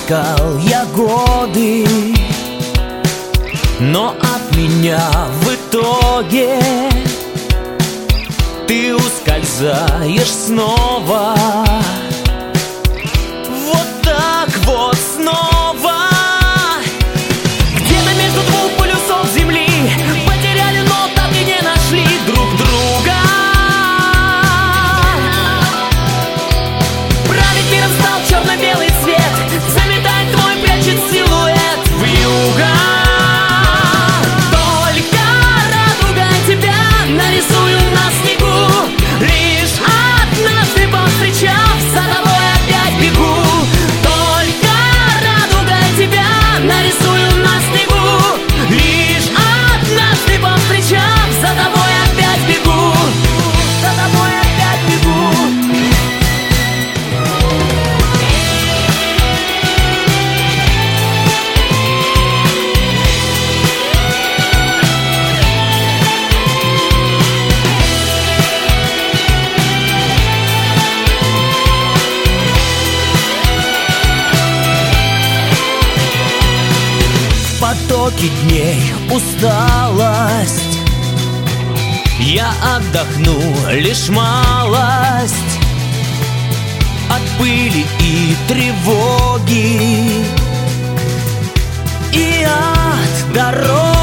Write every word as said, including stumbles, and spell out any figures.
искал я годы, но от меня в итоге ты ускользаешь снова. Вот так вот снова. Где-то между двух полюсов земли потеряли, но так и не нашли друг друга. Править миром стал черно-белый цвет, заметает твой, прячет силуэт вьюга. Только радуга тебя нарисую на снегу, лишь однажды повстречав, за тобой опять бегу. Только радуга тебя нарисую на снегу, лишь однажды повстречав, за тобой опять бегу. За тобой опять бегу. В потоке дней усталость, я отдохну лишь малость от пыли и тревоги и от дороги.